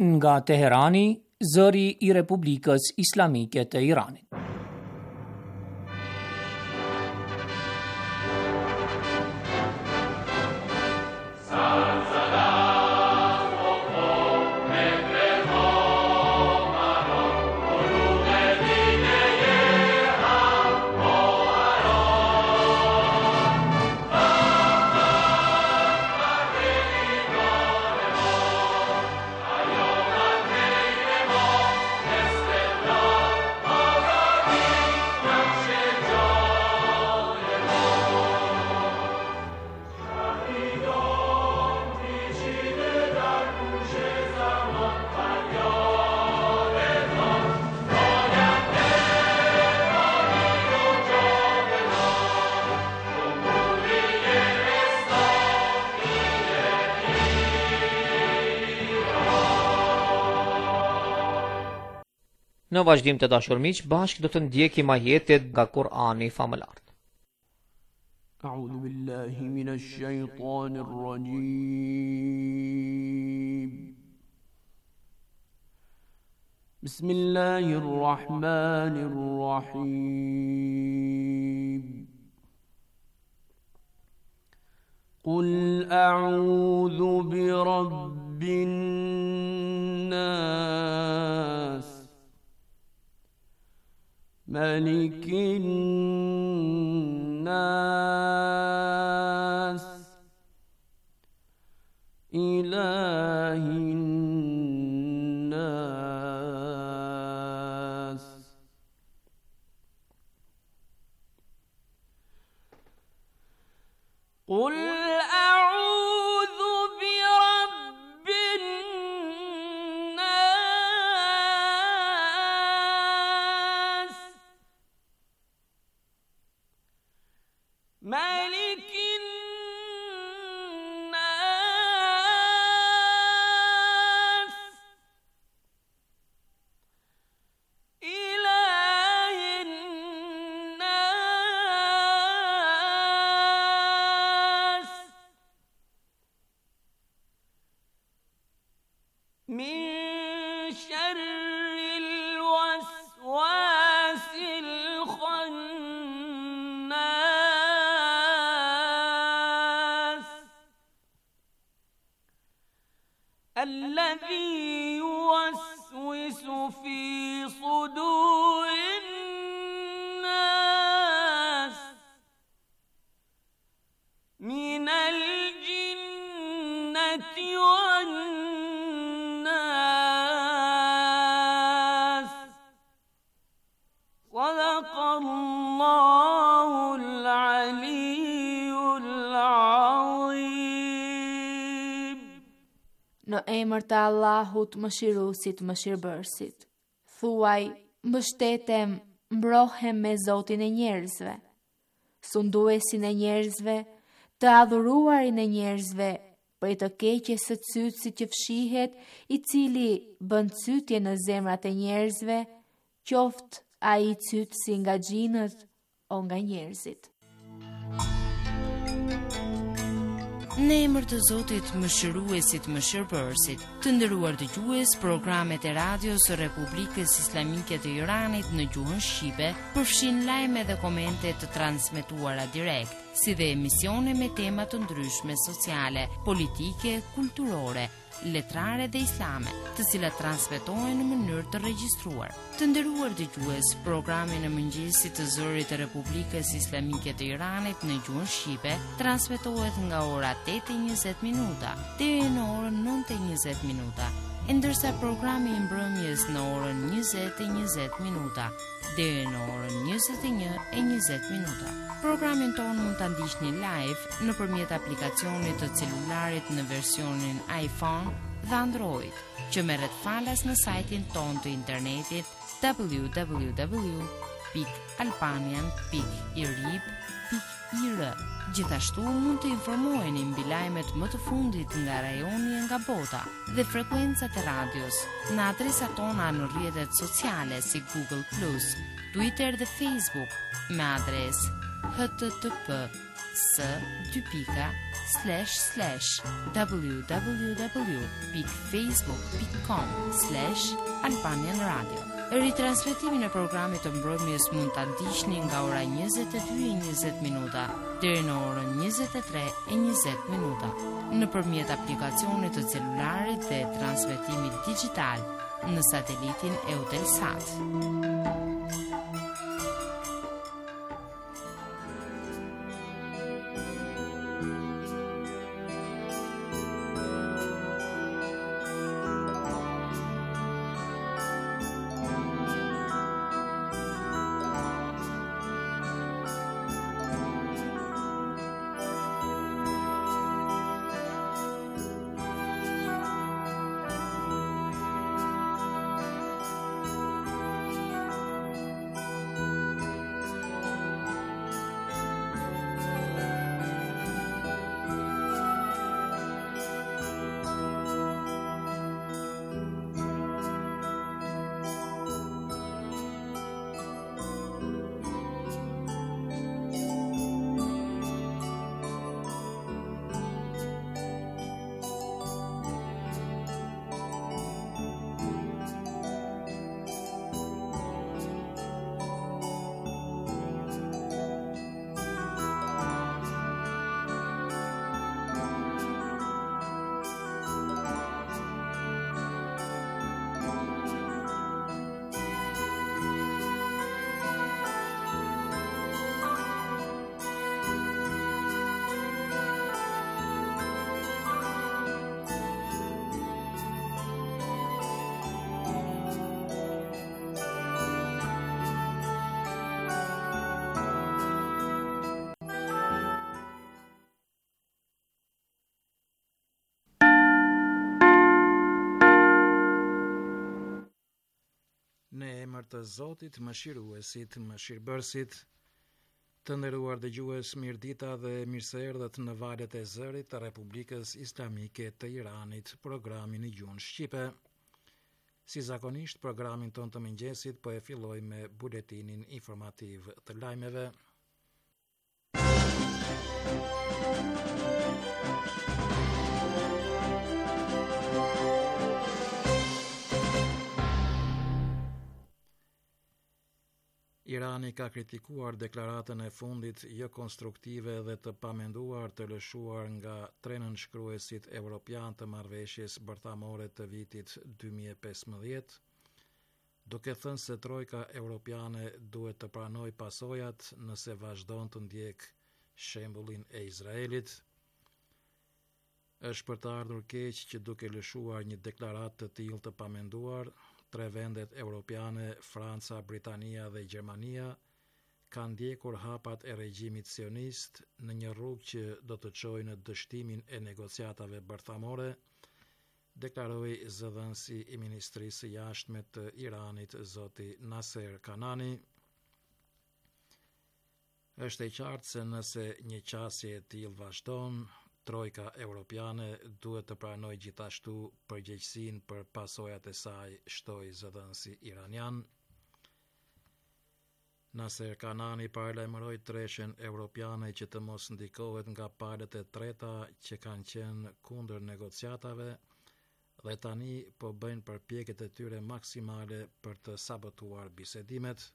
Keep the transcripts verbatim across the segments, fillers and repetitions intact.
Nga Teherani, zëri I Republikës Islamike të Iranit. Në vazhdim të dashur miq, bashkë do të ndjekim ajetet nga Kur'ani famëlar. A'udhu billahi minash shaitanir rajim. Bismillahir rahmanir rahim. Qul a'udhu bi rabbin nas ملك الناس إله الناس قل أعوذ برب الناس ملك الناس إله الناس من شر الوسواس الخناس الذي يوسوس في صدور الناس من الجنة والناس صدق الله العلي العظيم. Në emër të Allahut mëshiruesit mëshirbërësit. Thuaj, mbështetem, mbrohem me Zotin e njerëzve, sunduesin e njerëzve, të adhuruarin e njerëzve, për të keqes së cytësit që fshihet, i cili bën cytje në zemrat e njerëzve, qoftë ai cytësi nga gjinët o nga njerëzit. Në emër të Zotit mëshiruesit mëshirbërësit, të nderuar dëgjues, programet e radios së Republikës Islamike të Iranit në gjuhën shqipe përfshin lajme dhe komente të transmetuara direkt, si dhe emisione me tema të ndryshme sociale, politike, kulturore, letrare dhe islame, të cilat transmetohen në mënyrë të regjistruar. Të nderuar dëgjues, programi në mëngjesit të zërit të Republikës Islamike të Iranit në gjuhën shqipe transmetohet nga ora tetë e njëzet minuta deri në orën nëntë e njëzet minuta, e ndërsa programi i mbrëmjes në orën njëzet e njëzet minuta deri në orën njëzet e një e njëzet minuta. Programin tonë mund ta ndiqni live nëpërmjet aplikacionit të celularit në versionin iPhone dhe Android, që merret falas në sajtin tonë të internetit w w w pikë albanian pikë irib pikë i r. Gjithashtu mund të informoheni mbi lajmet më të fundit nga rajoni e nga bota dhe frekuencat e radios në adresat tona në rrjetet sociale si Google plus, Twitter dhe Facebook me adresë h t t p s dy pika slash slash www.facebook.com slash Albanian Radio. Ritransmetimin e programit të mbrëmjes mund ta ndiqni nga ora njëzet e dy e njëzet minuta deri në orën njëzet e tre e njëzet minuta nëpërmjet aplikacionit të celularit dhe transmetimit digital në satelitin Eutelsat. Në emër të Zotit, Mëshiruesit, Mëshirbërësit, të nderuar dëgjues, mirëdita dhe mirëseerdhët në valët e zërit të Republikës Islamike të Iranit, programin në gjuhën shqipe. Si zakonisht, programin ton të mëngjesit po e filloj me buletinin informativ të lajmeve. Irani ka kritikuar deklaratën e fundit jo konstruktive dhe të pamenduar të lëshuar nga tre nënshkruesit evropian të marrëveshjes bërthamore të vitit dy mijë e pesëmbëdhjetë, duke thënë se trojka europiane duhet të pranoj pasojat nëse vazhdon të ndjek shembullin e Izraelit. Është për të ardhur keq që duke lëshuar një deklaratë të tillë të pamenduar, tre vendet europiane, Franca, Britania dhe Gjermania, kanë ndjekur hapat e regjimit sionist në një rrugë që do të çojë në dështimin e negociatave bërthamore, deklaroi zëdhënësi i Ministrisë së Jashtme të Iranit, zoti Naser Kanani. Është e qartë se nëse një qasje e tillë vazhdon, trojka europiane duhet të pranoj gjithashtu përgjegjësinë për pasojat e saj, shtoi zëdhënësi iranian. Naser Kanani paralajmëroi treshen europiane që të mos ndikohet nga palët e treta që kanë qenë kundër negociatave dhe tani po bëjnë përpjekjet e tyre maksimale për të sabotuar bisedimet.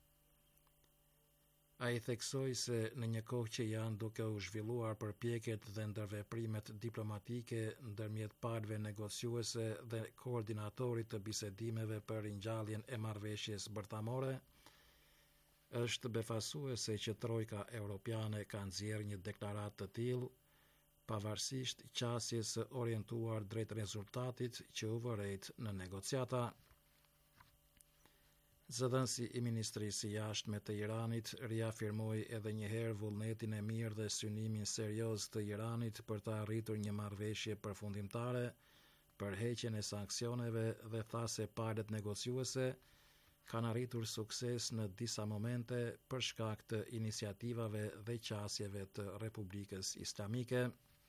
Ai theksoi se në një kohë që janë duke u zhvilluar përpjekjet dhe ndërveprimet diplomatike ndërmjet palëve negociuese dhe koordinatorit të bisedimeve për ringjalljen e marrëveshjes bërthamore, është befasuese që trojka europiane ka nxjerrë një deklaratë të tillë, pavarësisht qasjes së orientuar drejt rezultatit që u vërejt në negociata. Zëdhënësi i Ministrisë së Jashtme të Iranit riafirmoi edhe një herë vullnetin e mirë dhe synimin serioz të Iranit për të arritur një marrëveshje përfundimtare për heqjen e sanksioneve dhe tha se palët negociuese kanë arritur sukses në disa momente për shkak të iniciativave dhe qasjeve të Republikës Islamike.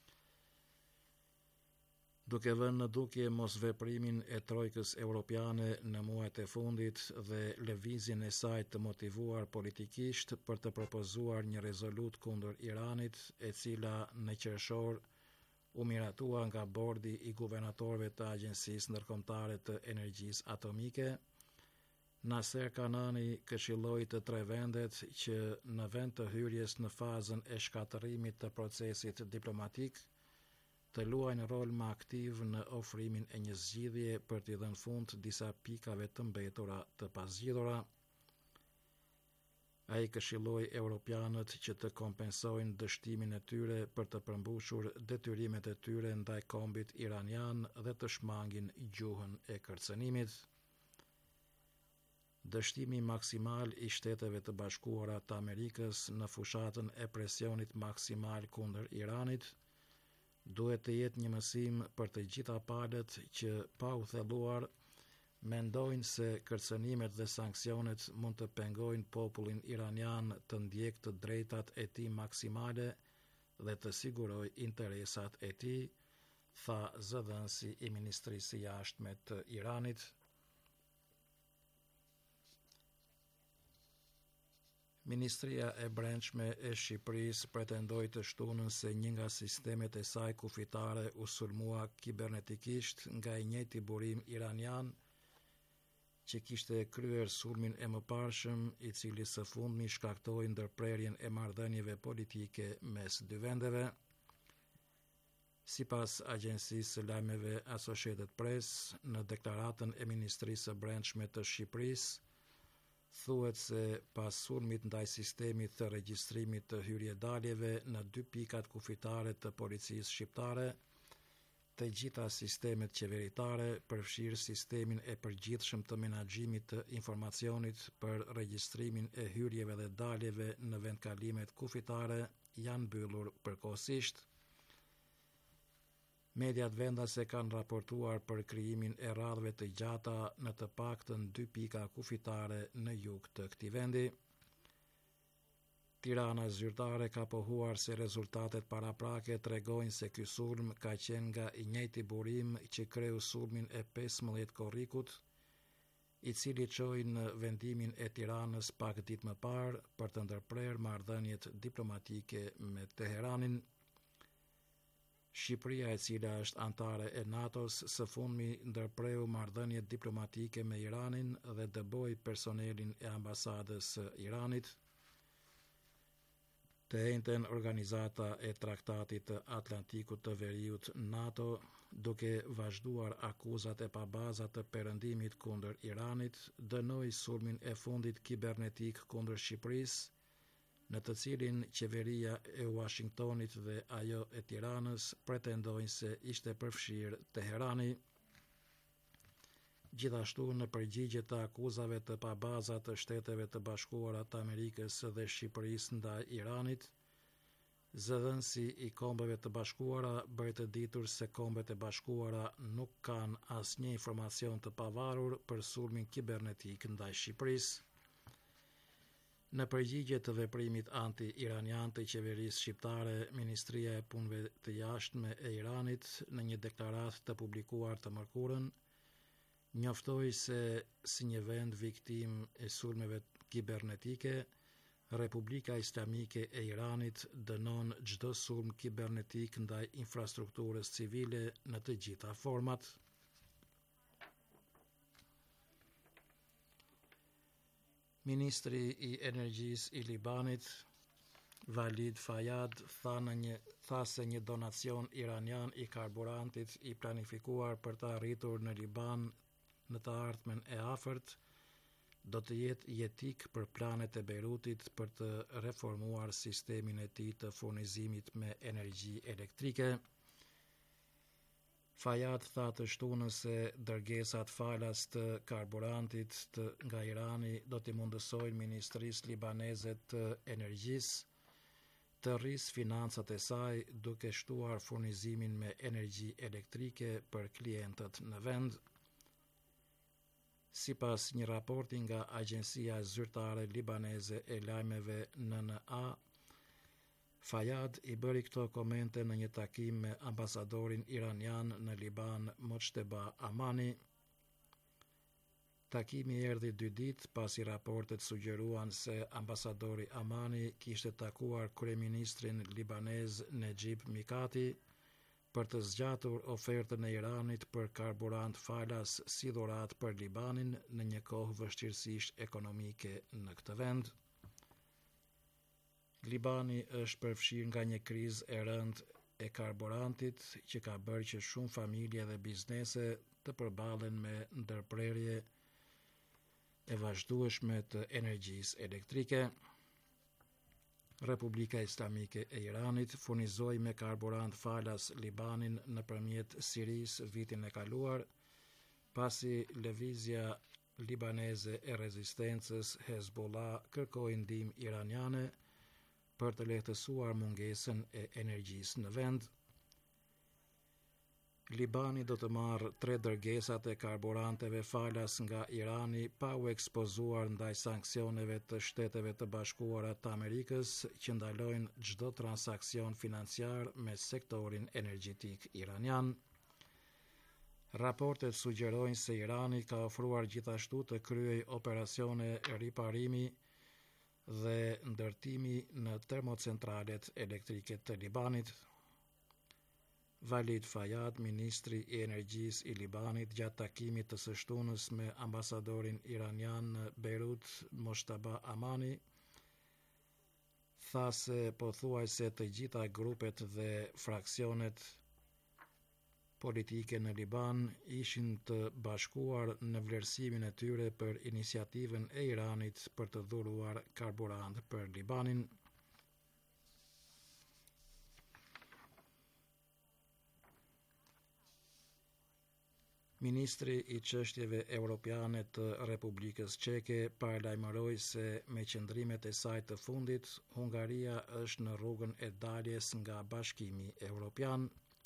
Duke vënë në dukje mosveprimin e trojkës europiane në muajt e fundit dhe lëvizjen e saj të motivuar politikisht për të propozuar një rezolut kundër Iranit, e cila në qershor u miratua nga bordi i guvernatorëve të Agjencisë Ndërkombëtare të Energjisë Atomike. Naser Kanani këshilloi të tre vendet që në vend të hyrjes në fazën e shkatërimit të procesit diplomatik të luajnë rol më aktiv në ofrimin e një zgjidhje për t'i dhënë fund disa pikave të mbetura të pazgjidhura. Ai këshilloi europianët që të kompensojnë dështimin e tyre për të përmbushur detyrimet e tyre ndaj kombit iranian dhe të shmangin gjuhën e kërcënimit. Dështimi maksimal i Shteteve të Bashkuara të Amerikës në fushatën e presionit maksimal kundër Iranit duhet të jetë një mësim për të gjitha palët që pa u thelluar mendojnë se kërcënimet dhe sanksionet mund të pengojnë popullin iranian të ndjekë të drejtat e tij maksimale dhe të sigurojë interesat e tij, tha zëdhënësi i Ministrisë së Jashtme të Iranit. Ministria e Brendshme e Shqipërisë pretendoi të shtunën se një nga sistemet e saj kufitare u sulmua kibernetikisht nga i njëjti burim iranian që kishte kryer sulmin e mëparshëm, i cili së fundmi shkaktoi ndërprerjen e marrëdhënieve politike mes dy vendeve. Sipas agjencisë së lajmeve Associated Press, në deklaratën e Ministrisë së Brendshme të Shqipërisë, thuhet se pas sulmit ndaj sistemit të regjistrimit të hyrje-daljeve në dy pikat kufitare të policisë shqiptare, të gjitha sistemet qeveritare, përfshirë sistemin e përgjithshëm të menaxhimit të informacionit për regjistrimin e hyrjeve dhe daljeve në vendkalimet kufitare, janë mbyllur përkohësisht. Mediat vendase kanë raportuar për krijimin e radhëve të gjata në të paktën dy pika kufitare në jug të këtij vendi. Tirana zyrtare ka pohuar se rezultatet paraprake tregojnë se ky sulm ka qenë nga i njëjti burim që kreu sulmin e pesëmbëdhjetë korrikut, i cili çoi në vendimin e Tiranës pak ditë më parë për të ndërprerë marrëdhëniet diplomatike me Teheranin. Shqipëria, e cila është antare e NATO-s, së fundmi ndërpreu marrëdhënie diplomatike me Iranin dhe dëboi personelin e ambasadës së Iranit. Të njëjtën organizata e Traktatit të Atlantikut të Veriut NATO, duke vazhduar akuzat e pabaza të perëndimit kundër Iranit, dënoi sulmin e fundit kibernetik kundër Shqipërisë, në të cilin qeveria e Washingtonit dhe ajo e Tiranës pretendojnë se ishte përfshirë Teherani. Gjithashtu, në përgjigje të akuzave të pabaza të Shteteve të Bashkuara të Amerikës dhe Shqipërisë ndaj Iranit, zëdhënësi i Kombeve të Bashkuara bëri të ditur se Kombet e Bashkuara nuk kanë asnjë informacion të pavarur për sulmin kibernetik ndaj Shqipërisë. Në përgjigje të veprimit anti-iranian të qeverisë shqiptare, Ministria e Punëve të Jashtme e Iranit, në një deklaratë të publikuar të mërkurën, njoftoi se si një vend viktim e sulmeve kibernetike, Republika Islamike e Iranit dënon çdo sulm kibernetik ndaj infrastrukturës civile në të gjitha format. Ministri i Energjisë i Libanit, Walid Fayad, tha, në një, tha se një donacion iranian i karburantit i planifikuar për të arritur në Liban në të ardhmen e afërt do të jetë jetik për planet e Beirutit për të reformuar sistemin e tij të furnizimit me energji elektrike. Fayad tha të shtunës se dërgesat falas të karburantit të nga Irani do t'i mundësojnë Ministrisë Libaneze të Energjisë të rrisë financat e saj duke shtuar furnizimin me energji elektrike për klientët në vend. Sipas një raporti nga Agjencia Zyrtare Libaneze e Lajmeve N N A, Fayad i bëri këto komente në një takim me ambasadorin iranian në Liban, Mojteba Amani. Takimi erdhi dy ditë pasi raportet sugjeruan se ambasadori Amani kishte takuar kryeministrin libanez Nejib Mikati për të zgjatur ofertën e Iranit për karburant falas si dhuratë për Libanin në një kohë vështirësish ekonomike në këtë vend. Libani është përfshirë nga një krizë e rëndë e karburantit që ka bërë që shumë familje dhe biznese të përballen me ndërprerje e vazhdueshme të energjisë elektrike. Republika Islamike e Iranit furnizoi me karburant falas Libanin nëpërmjet Sirisë vitin e kaluar, pasi lëvizja libaneze e rezistencës Hezbollah kërkoi ndihmë iraniane për të lehtësuar mungesën e energjisë në vend. Libani do të marrë tre dërgesat e karburanteve falas nga Irani pa u ekspozuar ndaj sanksioneve të Shteteve të Bashkuara të Amerikës që ndalojnë çdo transakcion financiar me sektorin energjetik iranian. Raportet sugjerojnë se Irani ka ofruar gjithashtu të kryej operacione riparimi dhe ndërtimi në termocentralet elektrike të Libanit. Walid Fayad, ministri i energjisë i Libanit, gjatë takimit të së shtunës me ambasadorin iranian në Beirut, Moshtaba Amani, tha se pothuajse të gjitha grupet dhe fraksionet politike në Liban ishin të bashkuar në vlerësimin e tyre për iniciativën e Iranit për të dhuruar karburant për Libanin. Ministri i çështjeve europiane të Republikës Çeke paralajmëroi se me qëndrimet e saj të fundit, Hungaria është në rrugën e daljes nga Bashkimi Evropian.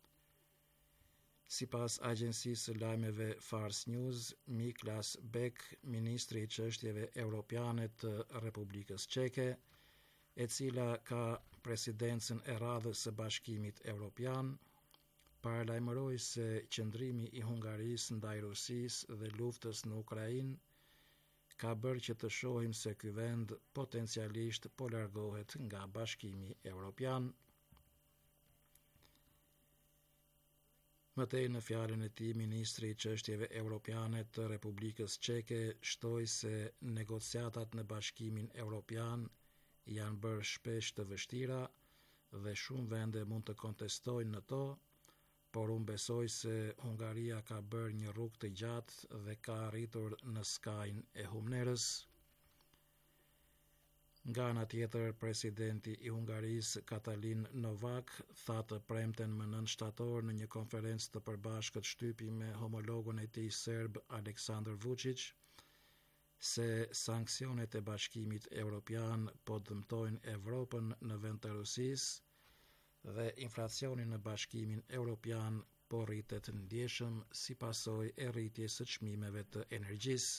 Sipas agjencisë së lajmeve Fars News, Miklas Bek, ministri i çështjeve europiane të Republikës Çeke, e cila ka presidencën e radhës së Bashkimit Evropian, paralajmëroi se qëndrimi i Hungarisë ndaj Rusisë dhe luftës në Ukrainë ka bërë që të shohim se ky vend potencialisht po largohet nga Bashkimi Evropian. Mëtej në fjalën e tij, ministri i çështjeve europiane të Republikës Çeke shtoi se negociatat në Bashkimin Evropian janë bërë shpesh të vështira dhe shumë vende mund të kontestojnë në to, por unë besoj se Hungaria ka bërë një rrugë të gjatë dhe ka arritur në skajin e humnerës. Nga ana tjetër, presidenti i Hungarisë, Katalin Novak, tha të premten më nëntë shtator në një konferencë të përbashkët shtypi me homologun e tij serb Aleksandar Vučić, se sanksionet e Bashkimit Evropian po dëmtojnë Evropën në vend të Rusisë dhe inflacioni në Bashkimin Evropian po rritet ndjeshëm si pasojë e rritjes së çmimeve të energjisë.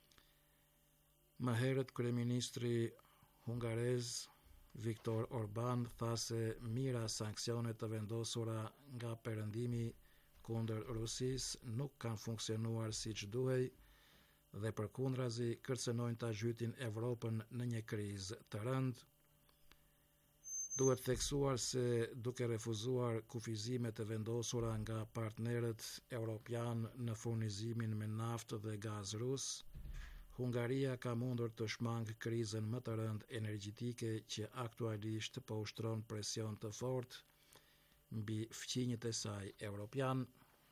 Më herët kryeministri hungarez Viktor Orban tha se mira sanksionet të vendosura nga perëndimi kundër Rusisë nuk kanë funksionuar siç duhej dhe përkundrazi kërcënojnë ta zhytin Evropën në një krizë të rëndë. Duhet theksuar se duke refuzuar kufizimet e vendosura nga partnerët europian në furnizimin me naftë dhe gaz rus, Hungaria ka mundur të shmangë krizën më të rëndë energjetike që aktualisht po ushtron presion të fortë mbi fqinjët e saj europian.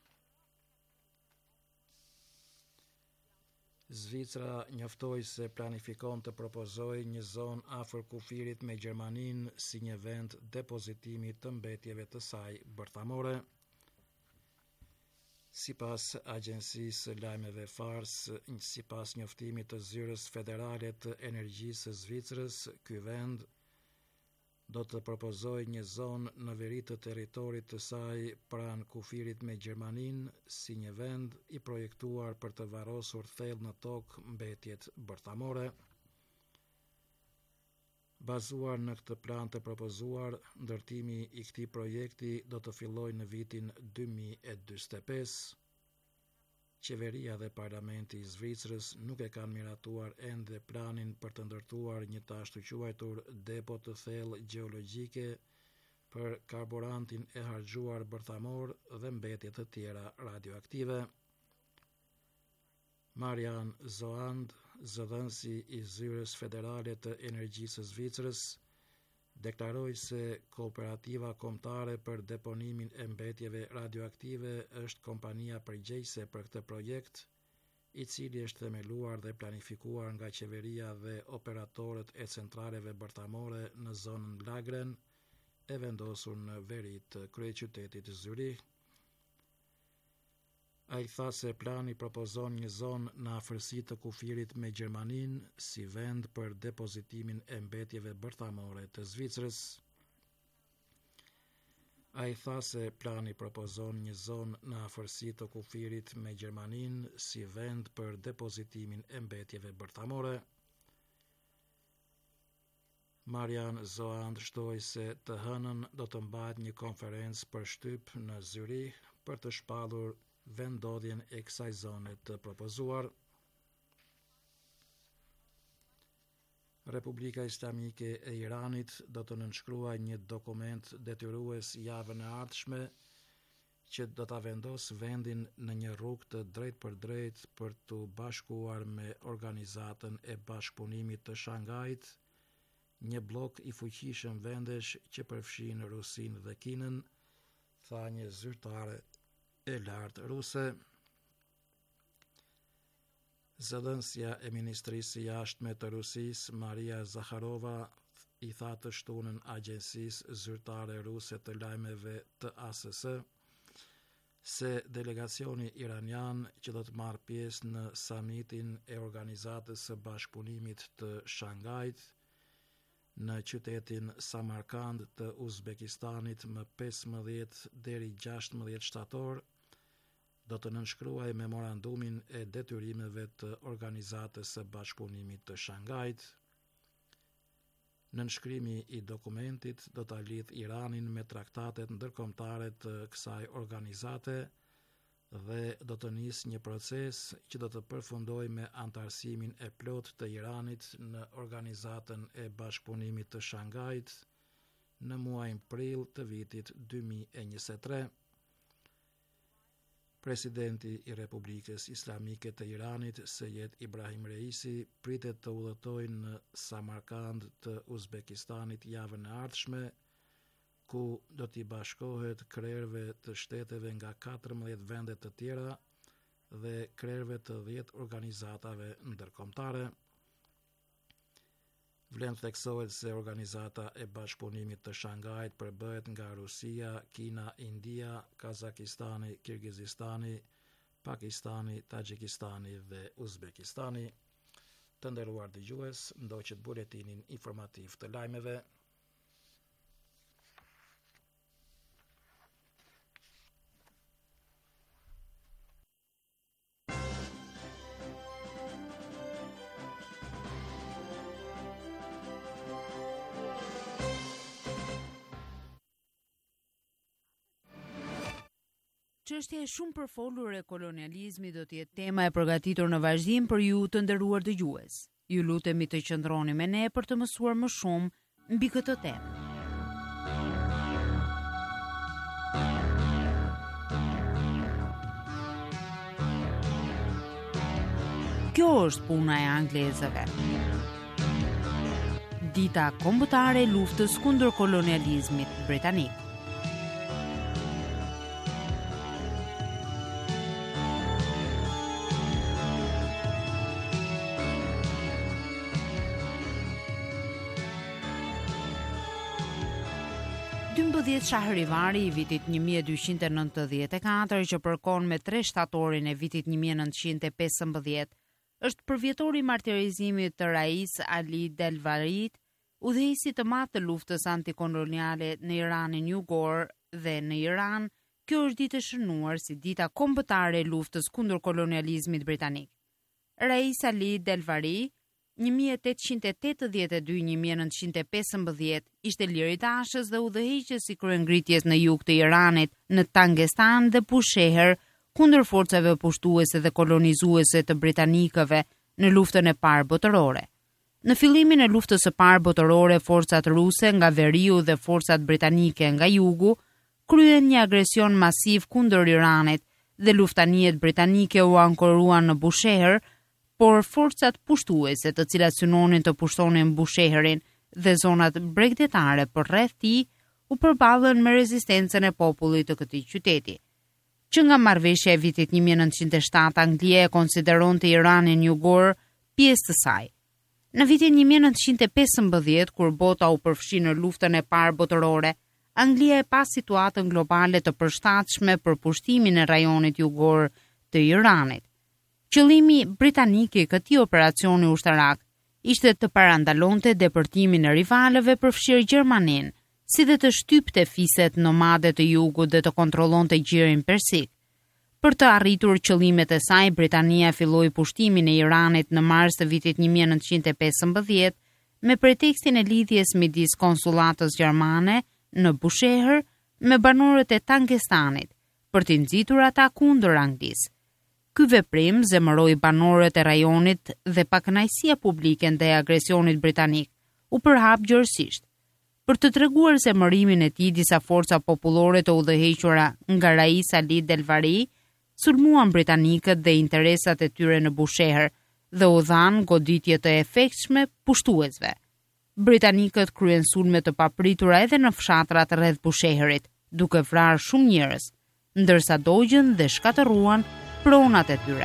Zvicra njoftoi se planifikon të propozojë një zonë afër kufirit me Gjermaninë si një vend depozitimi të mbetjeve të saj bërthamore. Sipas agjencisë së lajmeve Fars, sipas njoftimit të zyrës federale të energjisë së Zvicrës, ky vend do të propozojë një zonë në veri të territorit të saj pranë kufirit me Gjermaninë si një vend i projektuar për të varrosur thellë në tokë mbetjet bërthamore. Bazuar në këtë plan të propozuar, ndërtimi i këtij projekti do të fillojë në vitin dy mijë e njëzet e pesë. Qeveria dhe parlamenti i Zvicrës nuk e kanë miratuar ende planin për të ndërtuar një të ashtu quajtur depo të thellë gjeologjike për karburantin e harxhuar bërthamor dhe mbetje të tjera radioaktive. Marian Zoand, zëdhënësi i Zyrës Federale të Energjisë së Zvicrës, deklaroi se Kooperativa Kombëtare për Deponimin e Mbetjeve Radioaktive është kompania përgjegjëse për këtë projekt, i cili është themeluar dhe planifikuar nga qeveria dhe operatorët e centraleve bërthamore në zonën Lagren, e vendosur në veri të kryeqytetit Zyrich. Ai tha se plani propozon një zonë në afërsi të kufirit me Gjermaninë si vend për depozitimin e mbetjeve bërthamore të Zvicrës. Ai tha se plani propozon një zonë në afërsi të kufirit me Gjermaninë si vend për depozitimin e mbetjeve bërthamore. Marian Zoand shtoi se të hënën do të mbahet një konferencë për shtyp në Zyrich për të shpallur vendodhjen e kësaj zone të propozuar. Republika Islamike e Iranit do të nënshkruajë një dokument detyrues javën e ardhshme që do ta vendos vendin në një rrugë të drejtë për drejtë për të bashkuar me Organizatën e Bashkëpunimit të Shangajit, një blok i fuqishëm vendesh që përfshin Rusinë dhe Kinën, tha një zyrtare e lartë ruse. Zëdhënësja e Ministrisë së Jashtme të Rusisë, Maria Zakharova, i tha të shtunën Agjencisë Zyrtare Ruse të Lajmeve të A S S se delegacioni iranian që do të marrë pjesë në samitin e Organizatës së Bashkëpunimit të Shangajit në qytetin Samarkand të Uzbekistanit më pesëmbëdhjetë deri gjashtëmbëdhjetë shtator, do të nënshkruajë memorandumin e detyrimeve të Organizatës së Bashkëpunimit të Shangajit. Nënshkrimi i dokumentit do ta lidh Iranin me traktatet ndërkombëtare të kësaj organizate dhe do të nisë një proces që do të përfundojë me antarësimin e plotë të Iranit në Organizatën e Bashkëpunimit të Shangajit në muajin prill të vitit dy mijë e njëzet e tre. Presidenti i Republikës Islamike të Iranit, Sejed Ibrahim Reisi, pritet të udhëtojë në Samarkand të Uzbekistanit javën e ardhshme, ku do t'i bashkohet krerëve të shteteve nga katërmbëdhjetë vende të tjera dhe krerëve të dhjetë organizatave ndërkombëtare. Vlen theksohet se Organizata e Bashkëpunimit të Shangajit përbëhet nga Rusia, Kina, India, Kazakistani, Kirgizistani, Pakistani, Tagjikistani dhe Uzbekistani. Të nderuar dëgjues, ndoqët buletinin informativ të lajmeve. Çështja e shumë përfolur e kolonializmit do të jetë tema e përgatitur në vazhdim për ju të nderuar dëgjues. Ju lutemi të qëndroni me ne për të mësuar më shumë mbi këtë temë. Kjo është puna e anglezëve. Dita kombëtare e luftës kundër kolonializmit britanik. dymbëdhjetë shahrivari i vitit një mijë e dyqind e nëntëdhjetë e katër, që përkon me tre shtatorin e vitit një mijë e nëntëqind e pesëmbëdhjetë, është përvjetori i martirizimit të Rais Ali Delvarit, udhëheqësi të madh të luftës antikoloniale në Iranin Jugor dhe në Iran. Kjo është ditë e shënuar si dita kombëtare e luftës kundër kolonializmit britanik. Rais Ali Delvari, një mijë e tetëqind e tetëdhjetë e dy - një mijë e nëntëqind e pesëmbëdhjetë, ishte liritashës dhe udhëheqës i kryengritjes në jug të Iranit, në Tangestan dhe Pusheher, kundër forcave pushtuese dhe kolonizuese të britanikëve në luftën e parë botërore. Në fillimin e luftës së parë botërore, forcat ruse nga veriu dhe forcat britanike nga jugu kryen një agresion masiv kundër Iranit dhe luftaniet britanike u ankoruan në Bushehr, por forcat pushtuese të cilat synonin të pushtonin Bushehrin dhe zonat bregdetare përreth tij u përballën me rezistencën e popullit të këtij qyteti. Që nga marrëveshja e vitit një mijë e nëntëqind e shtatë Anglia e konsideronte Iranin jugor pjesë të saj. Në vitin një mijë e nëntëqind e pesëmbëdhjetë, kur bota u përfshi në luftën e parë botërore, Anglia e pa situatën globale të përshtatshme për pushtimin e rajonit jugor të Iranit. Qëllimi britanik i këtij operacioni ushtarak ishte të parandalonte depërtimin e rivalëve përfshirë Gjermaninë, si dhe të shtypte fiset nomade të jugut dhe të kontrollonte gjirin persik. Për të arritur qëllimet e saj, Britania filloi pushtimin e Iranit në mars të vitit një mijë e nëntëqind e pesëmbëdhjetë me pretekstin e lidhjes midis konsullatës gjermane në Bushehr me banorët e Tangestanit për t'i nxitur ata kundër Anglisë. Ky veprim zemëroi banorët e rajonit dhe pakënaqësia publike ndaj agresionit britanik u përhap gjërësisht. Për të treguar zemërimin e tij, disa forca popullore të udhëhequra nga Rais Ali Delvari sulmuan britanikët dhe interesat e tyre në Bushehr dhe u dhanë goditje të efektshme pushtuesve. Britanikët kryen sulme të papritura edhe në fshatrat rreth Bushehrit, duke vrarë shumë njerëz, ndërsa dogjën dhe shkatërruan pronat e tyre.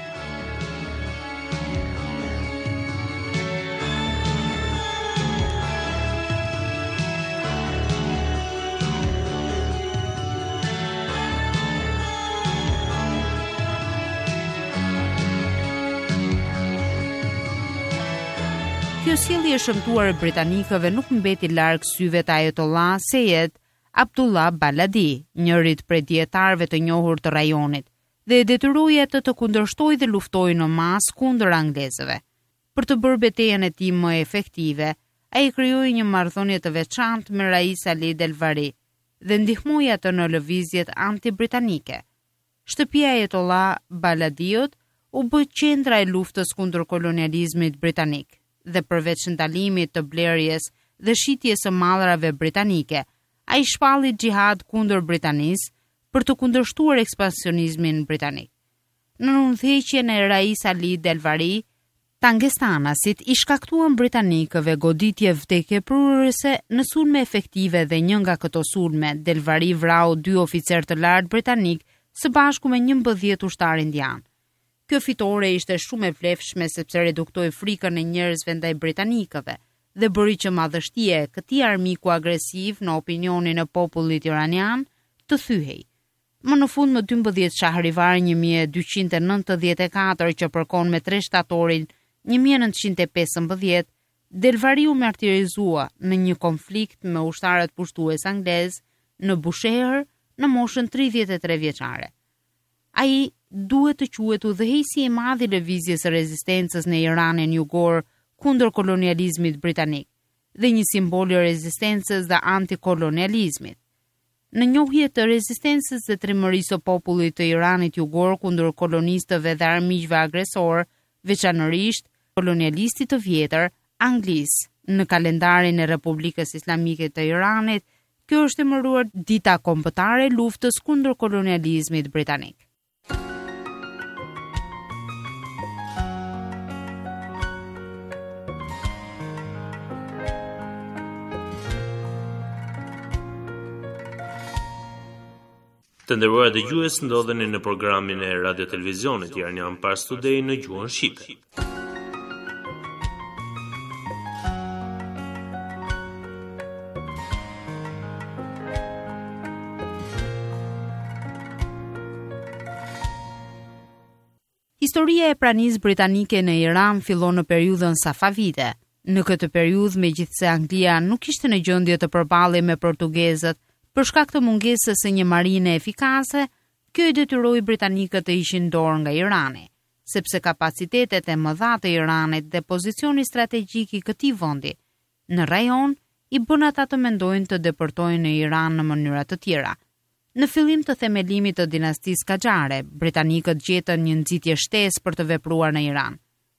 Kjo sjellje e shëmtuar e britanikëve nuk mbeti larg syve të Ayatollah Seyed Abdullah Baladi, njërit prej dietarëve të njohur të rajonit, dhe e detyroi atë të kundërshtojë dhe luftojë në mas kundër anglezëve. Për të bërë betejën e tij më efektive, ai krijoi një marrëdhënie të veçantë me Rais Ali Delvari dhe ndihmoi atë në lëvizjet anti-britanike. Shtëpia e Ayatollah Baladiut u bë qendra e luftës kundër kolonializmit britanik dhe përveç ndalimit të blerjes dhe shitjes së mallrave britanike, ai shpalli xhihad kundër Britanisë për të kundërshtuar ekspansionizmin britanik. Në udhëheqjen e Rais Ali Delvari, tangestanasit i shkaktuan britanikëve goditje vdekje prurëse në sulme efektive dhe një nga këto sulme, Delvari vrau dy oficer të lartë britanik së bashku me njëmbëdhjetë ushtar indian. Kjo fitore ishte shumë e vlefshme sepse reduktoi frikën e njerëzve ndaj britanikëve dhe bëri që madhështia e këtij armiku agresiv në opinionin e popullit iranian të thyhej. Më në fund, më dymbëdhjetë shahrivar një mijë e dyqind e nëntëdhjetë e katër, që përkon me tre shtatorin një mijë e nëntëqind e pesëmbëdhjetë, Delvari u martirizua në një konflikt me ushtarët pushtues anglez në Bushehr në moshën tridhjetë e tre vjeçare. Ai duhet të quhet udhëheqësi i madh i lëvizjes së rezistencës në Iranin jugor kundër kolonializmit britanik dhe një simbol i rezistencës dhe antikolonializmit. Në njohje të rezistencës dhe trimërisë së popullit të Iranit jugor kundër kolonistëve dhe armiqve agresor, veçanërisht kolonialistit të vjetër anglis në kalendarin e Republikës Islamike të Iranit, kjo është emëruar Dita Kombëtare e Luftës kundër kolonializmit britanik. Të nderuar dëgjues, ndodheni në programin e Radio Televizionit Iranian Pars Today në gjuhën shqipe. Historia e pranisë britanike në Iran fillon në periudhën Safavide. Në këtë periudhë, megjithse Anglia nuk ishte në gjendje të përballej me portugezët, për shkak të mungesës së një marine efikase, kjo i detyroi britanikët të ishin dorë nga Irani, sepse kapacitetet e mëdha të Iranit dhe pozicioni strategjik i këtij vendi në rajon i bën ata të mendojnë të deportojnë në Iran në mënyra të tjera. Në fillim të themelimit të dinastisë Qaxare, britanikët gjetën një nxitje shtesë për të vepruar në Iran.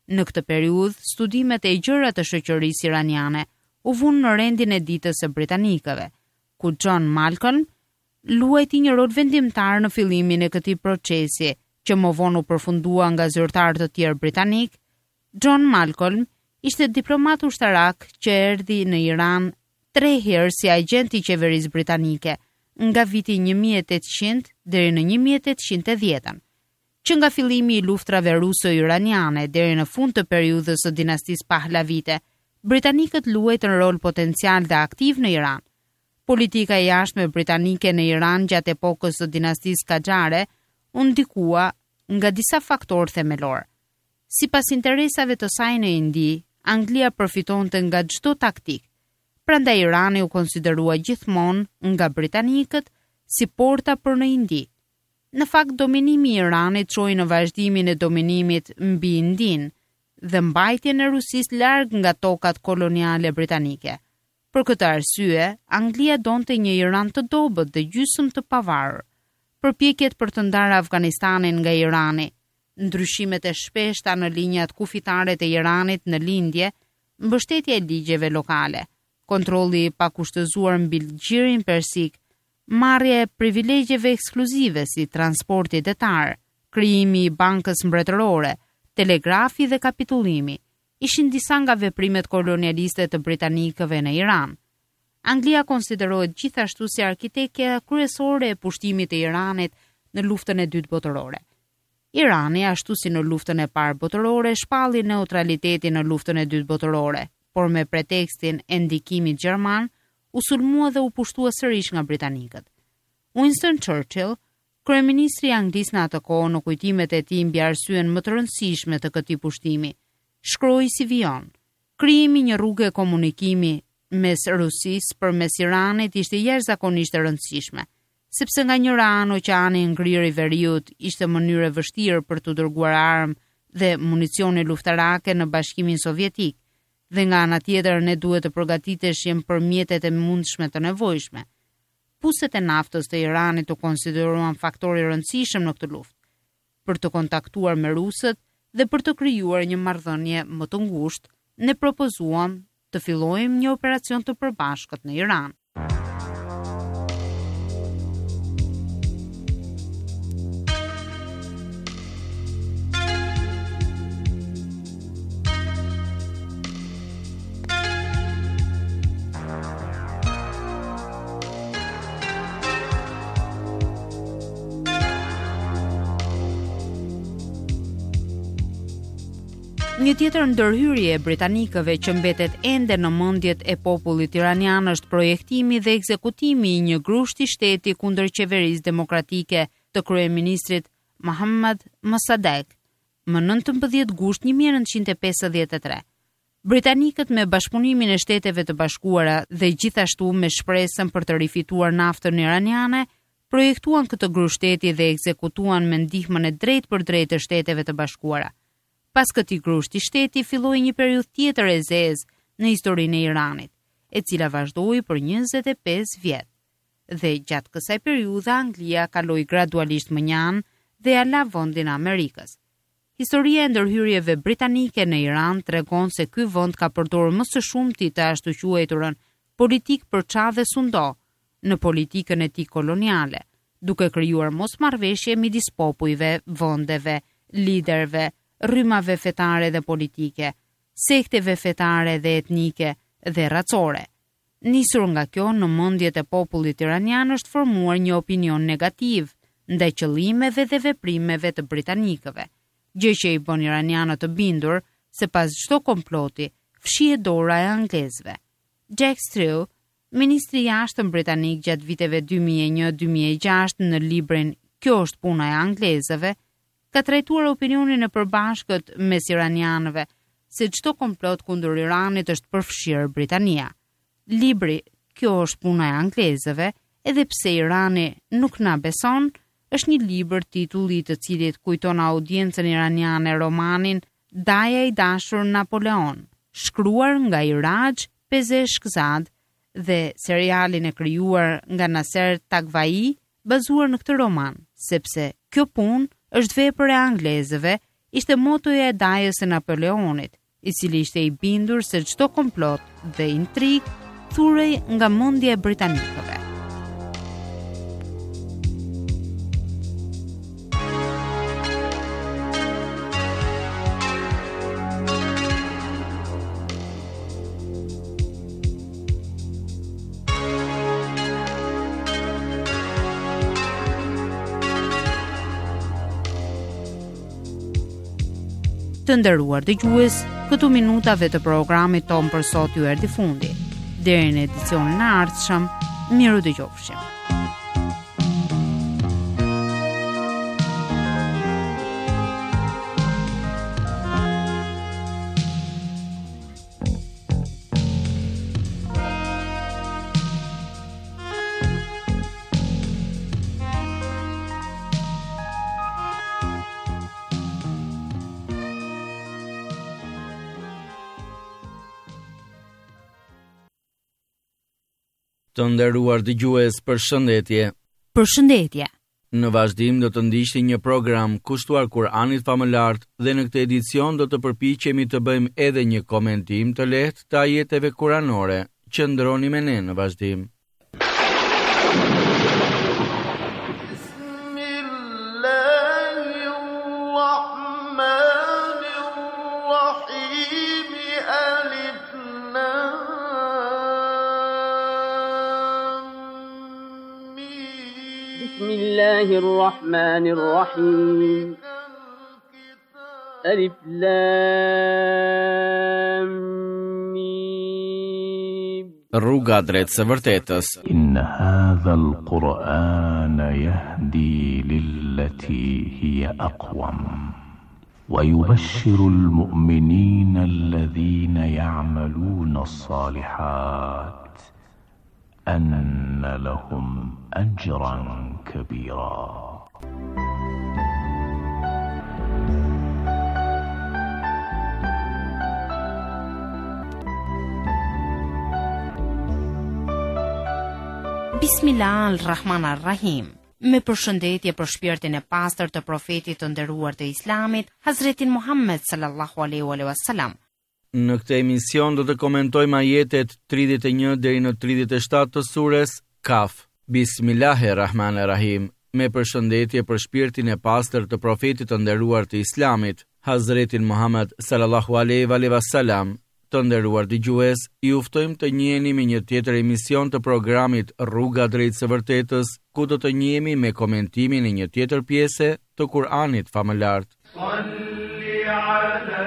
Në këtë periudhë, studimet e gjëra të shoqërisë iraniane u vunë në rendin e ditës së britanikëve, ku John Malcolm luajti një rol vendimtar në fillimin e këtij procesi, që më vonë u përfundua nga zyrtarë të tjerë britanik. John Malcolm ishte diplomat ushtarak që erdhi në Iran tre herë si agent i qeverisë britanike, nga viti një mijë e tetëqind deri në një mijë e tetëqind e dhjetë, që nga fillimi i luftrave ruso-iraniane deri në fund të periudhës së dinastisë Pahlavite, britanikët luajtën rol potencial dhe aktiv në Iran. Politika e jashtme britanike në Iran gjatë epokës së dinastisë Qaxare u ndikua nga disa faktorë themelor. Sipas interesave të saj në Indi, Anglia përfitonte nga çdo taktik. Prandaj Irani u konsiderua gjithmonë nga britanikët si porta për në Indi. Në fakt, dominimi i Iranit çoi në vazhdimin e dominimit mbi Indin dhe mbajtjen e Rusisë larg nga tokat koloniale britanike. Për këtë arsye, Anglia donte një Iran të dobët dhe gjysmë të pavarur. Përpjekjet për të ndarë Afganistanin nga Irani, ndryshimet e shpeshta në linjat kufitare të Iranit në lindje, mbështetja e ligjeve lokale, kontrolli i pakushtëzuar mbi gjirin persik, marrja e privilegjeve ekskluzive si transporti detar, krijimi i bankës mbretërore, telegrafi dhe kapitullimi, ishin disa nga veprimet kolonialiste të britanikëve në Iran. Anglia konsiderohet gjithashtu si arkitekja kryesore e pushtimit të Iranit në luftën e dytë botërore. Irani, ashtu si në luftën e parë botërore, shpalli neutralitetin në luftën e dytë botërore, por me pretekstin e ndikimit gjerman, u sulmua dhe u pushtua sërish nga britanikët. Winston Churchill, kryeministri i Anglisë në atë kohë, në kujtimet e tij mbi arsyen më të rëndësishme të këtij pushtimi, shkroi si vijon: krijimi një rrugë komunikimi mes Rusisë përmes Iranit ishte jashtëzakonisht e rëndësishme, sepse nga njëra anë oqeani i ngrirë i veriut ishte mënyrë e vështirë për të dërguar armë dhe municione luftarake në Bashkimin Sovjetik, dhe nga ana tjetër ne duhet të përgatiteshim për mjetet e mundshme të nevojshme. Puset e naftës të Iranit u konsideruan faktor i rëndësishëm në këtë luftë, për të kontaktuar me rusët dhe për të krijuar një marrëdhënie më të ngushtë, ne propozuam të fillojmë një operacion të përbashkët në Iran. Një tjetër ndërhyrje e britanikëve që mbetet ende në mendjet e popullit iranian është projektimi dhe ekzekutimi i një grushti shteti kundër qeverisë demokratike të kryeministrit Mohammad Mossadegh më nëntëmbëdhjetë gusht një mijë e nëntëqind e pesëdhjetë e tre. Britanikët me bashkëpunimin e Shteteve të Bashkuara dhe gjithashtu me shpresën për të rifituar naftën iraniane, projektuan këtë grushteti dhe ekzekutuan me ndihmën e drejtë për drejtë të Shteteve të Bashkuara. Pas këtij grushti shteti filloi një periudhë tjetër e zezë në historinë e Iranit, e cila vazhdoi për njëzet e pesë vjet. Dhe gjatë kësaj periudhe Anglia kaloi gradualisht më njanë dhe ja la vendin Amerikës. Historia e ndërhyrjeve britanike në Iran tregon se ky vend ka përdorur më së shumti të ashtu quajturën politik përça dhe sundo në politikën e tij koloniale, duke krijuar mosmarrveshje midis popujve, vendeve, liderëve, rrymave fetare dhe politike, sekteve fetare dhe etnike dhe racore. Nisur nga kjo, në mendjet e popullit iranian është formuar një opinion negativ ndaj qëllimeve dhe veprimeve të britanikëve, gjë që i bën iranianët të bindur se pas çdo komploti fshihet dora e anglezëve. Jack Straw, ministri i jashtëm britanik gjatë viteve dy mijë e një dy mijë e gjashtë, në librin Kjo është puna e anglezëve, ka trajtuar opinionin e përbashkët mes iranianëve se çdo komplot kundër Iranit është përfshirë Britania. Libri Kjo është puna e anglezëve, edhe pse Irani nuk na beson, është një libër titulli i të cilit kujton audiencën iraniane romanin Daja i dashur Napoleon, shkruar nga Iraj Pezeshkzad, dhe serialin e krijuar nga Nasser Takvai, bazuar në këtë roman, sepse kjo punë është vepër e anglezëve, ishte motoja e dajës së Napoleonit, i cili ishte i bindur se çdo komplot dhe intrig thurej nga mendja e britanikëve. Të nderuar dëgjues, këtu minutave të programit ton për sot ju erdhi fundi. Deri në edicionin e ardhshëm, miru dëgjofshim. Të nderuar dëgjues, përshëndetje. Përshëndetje. Në vazhdim do të ndiqni një program kushtuar Kur'anit famëlart dhe në këtë edicion do të përpiqemi të bëjmë edhe një komentim të lehtë të ajeteve kuranore. Qëndroni me ne në vazhdim. بسم الله الرحمن الرحيم ألف لام ميم Rruga drejt së vërtetës. إن هذا القرآن يهدي للتي هي أقوم ويبشر المؤمنين الذين يعملون الصالحات أن لهم أجرا كبيرا. Bismillahirrahmanirrahim. Me përshëndetje për shpirtin e pastër të profetit të nderuar të Islamit, Hazretin Muhammed sallallahu alaihi wasallam. Në këtë emision do të komentojmë ajetet tridhjetë e një deri në tridhjetë e shtatë të sures Kaf. Bismillahirrahmanirrahim. Me përshëndetje për shpirtin e pastër të profetit të nderuar të Islamit, Hazretin Muhammed sallallahu alaihi wasallam. Të nderuar dëgjues, ju ftojmë të njiheni me një tjetër emision të programit Rruga drejt së vërtetës, ku do të njihemi me komentimin e një tjetër pjese të Kur'anit famëlart. Salli ala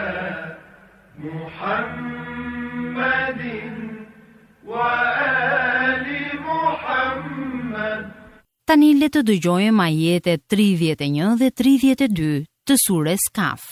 Muhammedin wa ali Muhammed. Tani le të dëgjojmë ajetet tridhjetë e një dhe tridhjetë e dy të sures Kaf.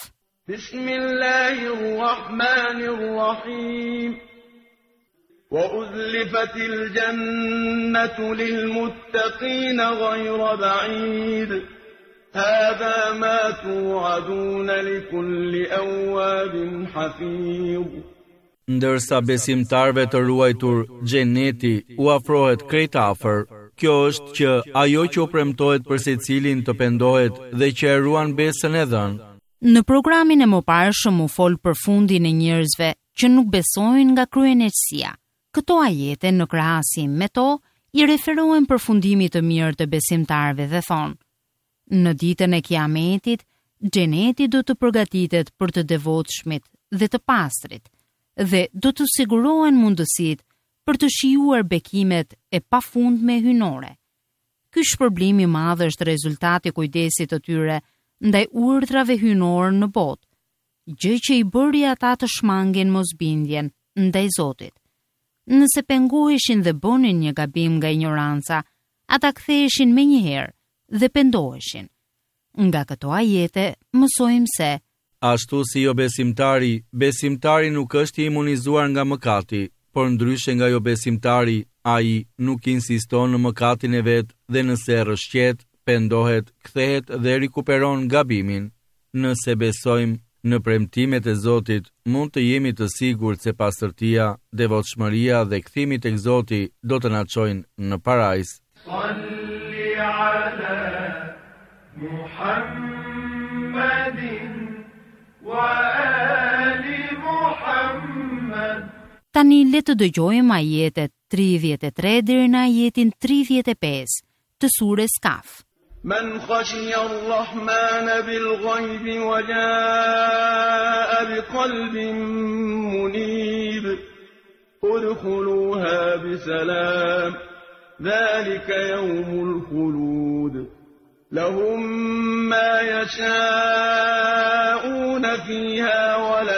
Bismillahirrahmanirrahim. Wa uzlifatil jannatu lil muttaqin ghayra ba'id. هذا ما توعدون لكل أواب حفيظ. Ndërsa besimtarve të ruajtur xheneti u afrohet krejt afër, kjo është që ajo që u premtohet për secilin të pendohet dhe që e ruan besën e dhënë. Në programin e mëparshëm u fol për fundin e njerëzve që nuk besojnë nga kryenësia. Këto ajete në krahasim me to i referohen përfundimit të mirë të besimtarve dhe thonë: në ditën e Kiametit, xheneti do të përgatitet për të devotshmit dhe të pastrit, dhe do të sigurohen mundësitë për të shijuar bekimet e pafundme hynore. Ky shpërblim i madh është rezultati i kujdesit të tyre ndaj urdhrave hynor në botë, gjë që i bëri ata të shmangin mosbindjen ndaj Zotit. Nëse pengoheshin dhe bënin një gabim nga ignoranca, ata ktheheshin menjëherë dhe pendoheshin. Nga këto ajete mësojmë se ashtu si jo besimtari, besimtari nuk është i imunizuar nga mëkati, por ndryshe nga jo besimtari, ai nuk insiston në mëkatin e vet dhe nëse rrëshqet, pendohet, kthehet dhe rikuperon gabimin. Nëse besojmë në premtimet e Zotit, mund të jemi të sigurt se pastërtia, devotshmëria dhe kthimi tek Zoti do të na çojnë në parajs. Salli ala Muhammedin وآل محمد. Tani le të dëgjojmë ajetet tridhjetë e tre deri në ajetin tridhjetë e pesë të surës Kaf. من خشي الرحمن بالغيب وجاء بقلب منيب ادخلوها بسلام ذلك يوم الخلود لهم ما يشاءون فيها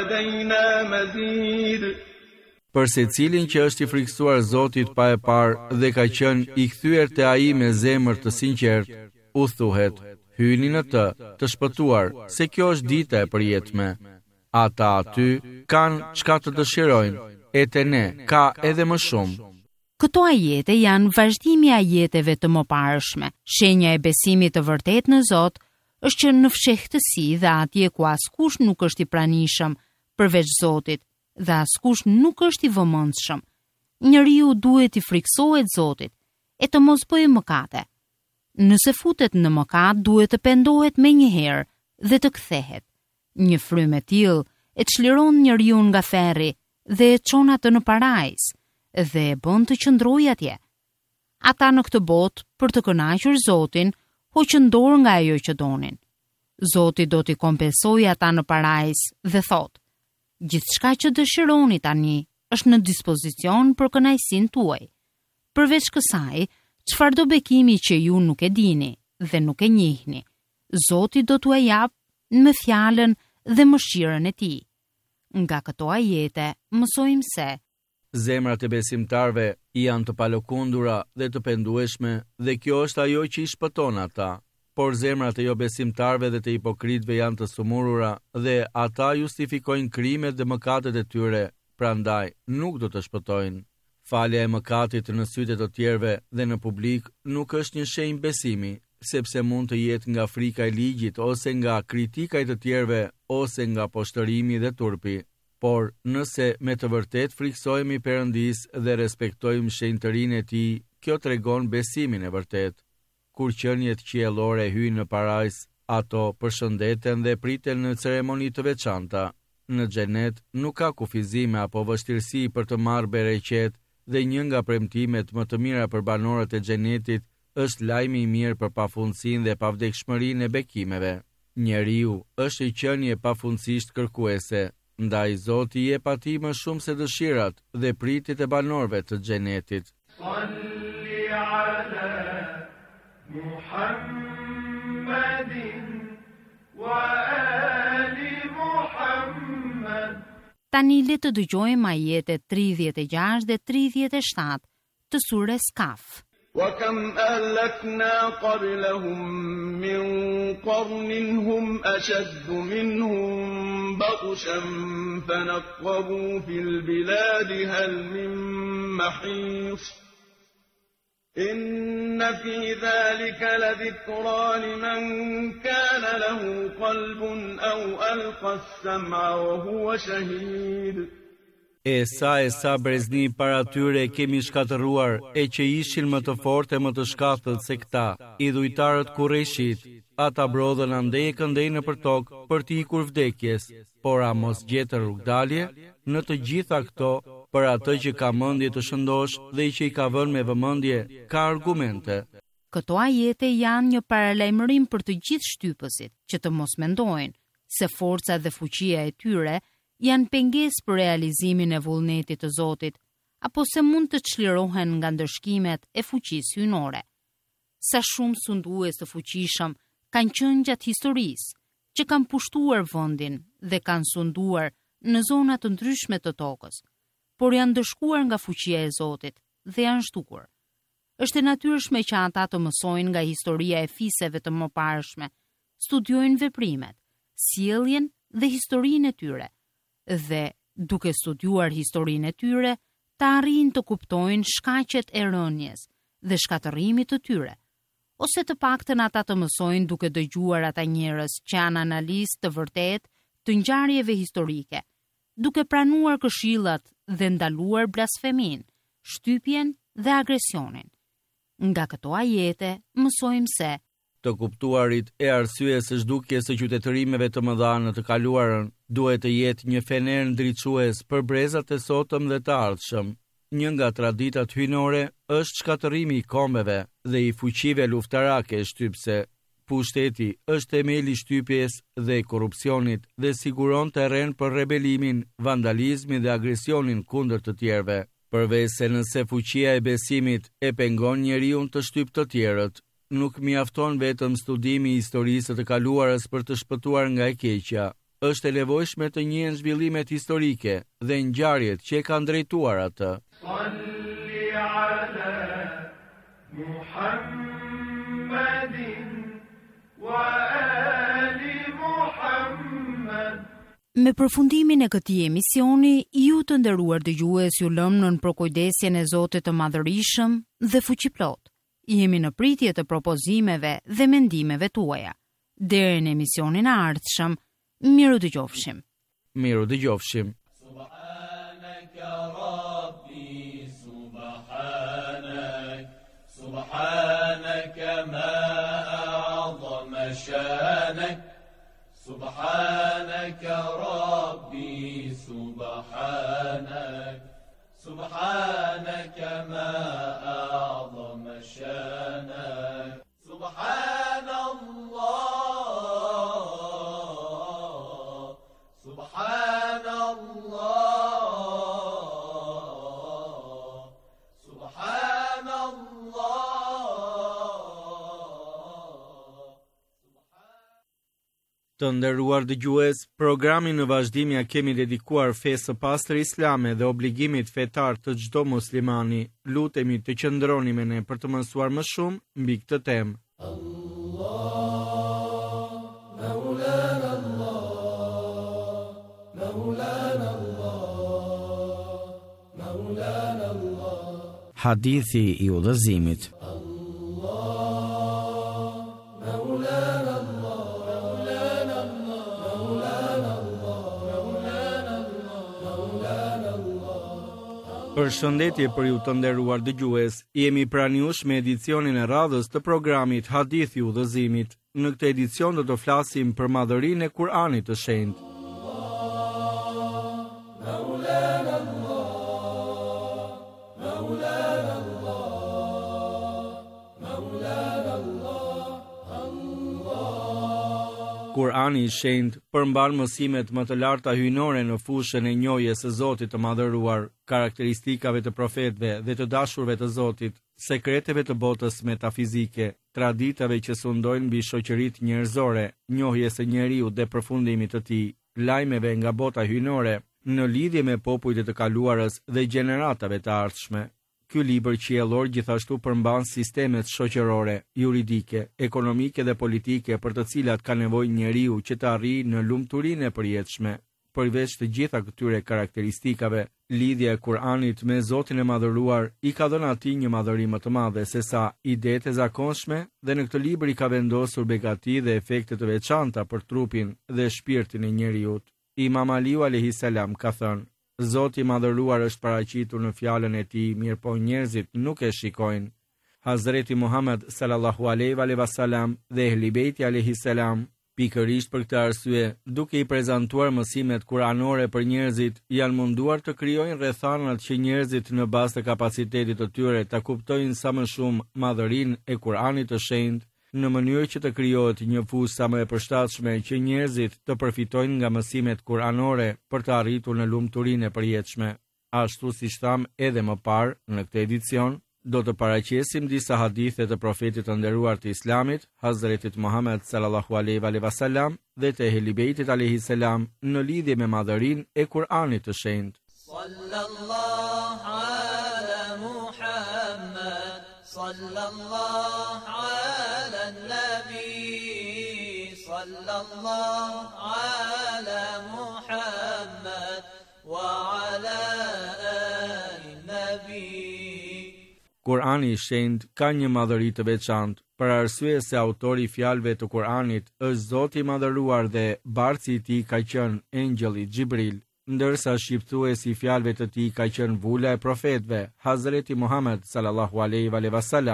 ولدينا مزيد. Për secilin që është i frikësuar Zotit pa e parë dhe ka qenë i kthyer te ai me zemër të sinqertë, u thuhet, hyni në të, të shpëtuar, se kjo është dita e përjetme. Ata aty kanë çka të dëshirojnë, e te ne ka edhe më shumë. Këto ajete janë vazhdimi i ajeteve të mëparshme. Shenja e besimit të vërtet në Zot është që në fshehtësi dhe atje ku askush nuk është i pranishëm përveç Zotit dhe askush nuk është i vëmendshëm, njeriu duhet i friksohet Zotit e të mos bëjë mëkate. Nëse futet në mëkat, duhet të pendohet menjëherë dhe të kthehet. Një frymë e tillë e çliron njeriu nga therri dhe e çon atë në parajs dhe e bën të qëndrojë atje. Ata në këtë botë, për të kënaqur Zotin, hoqën dorë nga ajo që donin. Zoti do t'i kompensojë ata në parajs dhe thotë: gjithçka që dëshironi tani është në dispozicion për kënaqësinë tuaj. Përveç kësaj, çfarëdo bekimi që ju nuk e dini dhe nuk e njihni, Zoti do t'u jap me fjalën dhe mëshirën e tij. Nga këto ajete mësojmë se zemrat e besimtarve janë të palokundura dhe të pendueshme dhe kjo është ajo që i shpëton ata. Por zemrat e jo besimtarve dhe të hipokritëve janë të sumurura dhe ata justifikojnë krimet dhe mëkatet e tyre, prandaj nuk do të shpëtojnë. Falja e mëkatit në sytë të tjerëve dhe në publik nuk është një shenjë besimi, sepse mund të jetë nga frika e ligjit ose nga kritika e të tjerëve ose nga poshtërimi dhe turpi. Por nëse me të vërtet friksojmë Perëndis dhe respektojmë shenjtërinë e tij, kjo tregon besimin e vërtet. Kur qenjet qiellore hyjnë në parajs, ato përshëndeten dhe priten në ceremoni të veçanta. Në xhenet nuk ka kufizime apo vështirësi për të marrë bereqet dhe një nga premtimet më të mira për banorët e xhenetit është lajmi i mirë për pafundësinë dhe pavdekshmërinë e bekimeve. Njeriu është i qenie pafundësisht kërkuese, ndaj Zoti i jep atij më shumë se dëshirat dhe pritjet e banorëve të xhenetit. Salli ala Muhammedin wa ali Muhammed. Tani le të dëgjojmë ajetet tridhjetë e gjashtë dhe tridhjetë e shtatë të surës Kaf. وكم أهلكنا قبلهم من قرن هم أشد منهم بطشا فنقبوا في البلاد هل من محيص إن في ذلك لذكرى لمن كان له قلب أو ألقى السمع وهو شهيد. E sa e sa brezni para tyre kemi shkatëruar, e që ishin më të fortë e më të shkathët se këta, i dhujtarët Kureshit, ata brodhën andej e këndej në për tokë për t'i ikur vdekjes, por a mos gjetën rrugdalje? Në të gjitha këto, për atë që ka mendje të shëndosh dhe i që i ka vënë me vëmendje, ka argumente. Këto ajete janë një paralajmërim për të gjithë shtypësit, që të mos mendojnë se forca dhe fuqia e tyre janë pengesë për realizimin e vullnetit të Zotit, apo se mund të çlirohen nga ndërshkimet e fuqisë hyjnore. Sa shumë sundues të fuqishëm kanë qenë gjatë historisë, që kanë pushtuar vendin dhe kanë sunduar në zona të ndryshme të tokës, por janë ndëshkuar nga fuqia e Zotit dhe janë shtuar. Është e natyrshme që ata të mësojnë nga historia e fisëve të mëparshme, studiojnë veprimet, sjelljen dhe historinë e tyre, dhe duke studiuar historinë e tyre, të arrijnë të kuptojnë shkaqet e rënjes dhe shkatërimit të tyre, ose të paktën ata të mësojnë duke dëgjuar ata njerëz që janë analistë të vërtet të ngjarjeve historike, duke pranuar këshillat dhe ndaluar blasfemin, shtypjen dhe agresionin. Nga këto ajete mësojmë se Të kuptuarit e arsyes së zhdukjes së qytetërimeve të mëdha në të kaluarën duhet të jetë një fener ndriçues për brezat e sotëm dhe të ardhshëm. Një nga traditat hyjnore është shkatërrimi i kombeve dhe i fuqive luftarake shtypse. Pushteti është themeli i shtypjes dhe i korrupsionit dhe siguron terren për rebelimin, vandalizmin dhe agresionin kundër të tjerëve. Përveç se nëse fuqia e besimit e pengon njeriu të shtyp të tjerët, nuk mjafton vetëm studimi i historisë të kaluarës për të shpëtuar nga e keqja. Është e nevojshme të njihen zhvillimet historike dhe ngjarjet që e kanë drejtuar atë. Salli ala Muhammedin wa ali Muhammed. Me përfundimin e këtij emisioni, ju të nderuar dëgjues ju lëm nën përkujdesjen e Zotit të Madhërisëm dhe Fuqiplot. Jemi në pritje të propozimeve dhe mendimeve tuaja. Deri në emisionin e ardhshëm, miru dëgjofshim. Miru dëgjofshim. Subhanaka Rabbi, subhanak, subhanaka ma a'zama shanak, subhanaka Rabbi, subhanak, subhanaka ma a'zama shanak, subhanallah. Të nderuar dëgjues, programin në vazhdim ja kemi dedikuar fesë së pastër islame dhe obligimit fetar të çdo muslimani. Lutemi të qëndroni me ne për të mësuar më shumë mbi këtë temë. Hadithi i udhëzimit. Përshëndetje për ju të nderuar dëgjues, jemi pranë jush me edicionin e radhës të programit Hadithi i udhëzimit. Në këtë edicion do të flasim për madhërinë e Kur'anit të Shenjtë. Kur'ani i Shenjtë përmban mësimet më të larta hyjnore në fushën e njohjes së Zotit të Madhëruar, karakteristikave të profetëve dhe të dashurve të Zotit, sekreteve të botës metafizike, traditave që sundojnë mbi shoqëritë njerëzore, njohjes së njeriu dhe përfundimit të tij, lajmeve nga bota hyjnore në lidhje me popujt e të kaluarës dhe gjeneratave të ardhshme. Ky libër qiellor gjithashtu përmban sistemet shoqërore, juridike, ekonomike dhe politike për të cilat ka nevojë njeriu që të arrijë në lumturinë e përjetshme. Përveç të gjitha këtyre karakteristikave, lidhja e Kur'anit me Zotin e Madhëruar i ka dhënë atij një madhëri më të madhe se sa idetë e zakonshme dhe në këtë libër i ka vendosur begati dhe efekte të veçanta për trupin dhe shpirtin e njeriut. Imam Aliu alayhis salam ka thënë: Zoti i Madhëruar është paraqitur në fjalën e tij, mirëpo njerëzit nuk e shikojnë. Hazreti Muhammed sallallahu alaihi wasallam dhe Ehli Bejti alayhis salam, pikërisht për këtë arsye, duke i prezantuar mësimet kuranore për njerëzit, janë munduar të krijojnë rrethanat që njerëzit në bazë të kapacitetit të tyre ta kuptojnë sa më shumë madhërinë e Kuranit të Shenjtë, në mënyrë që të krijohet një fusë sa më e përshtatshme që njerëzit të përfitojnë nga mësimet kuranore për të arritur në lumturinë e përjetshme. Ashtu siç tham edhe më parë në këtë edicion, do të paraqesim disa hadithe të profetit të nderuar të Islamit, Hazretit Muhammed sallallahu alaihi wasallam dhe të Ehli Bejtit alayhis salam në lidhje me madhërinë e Kuranit të Shenjtë. Sallallahu ala Muhammad, sallallahu ala nabi, sallallahu ala Muhammad wa ala ali nabi. Kurani i Shenjtë ka një madhëri të veçantë, për arsye se autori i fjalëve të Kuranit është Zoti i Madhëruar dhe bartësi i tij ka qenë engjëlli Xhibril, ndërsa shqiptuesi i fjalëve të tij ka qenë vula e profetëve, Hazreti Muhammed sallallahu alaihi wasallam.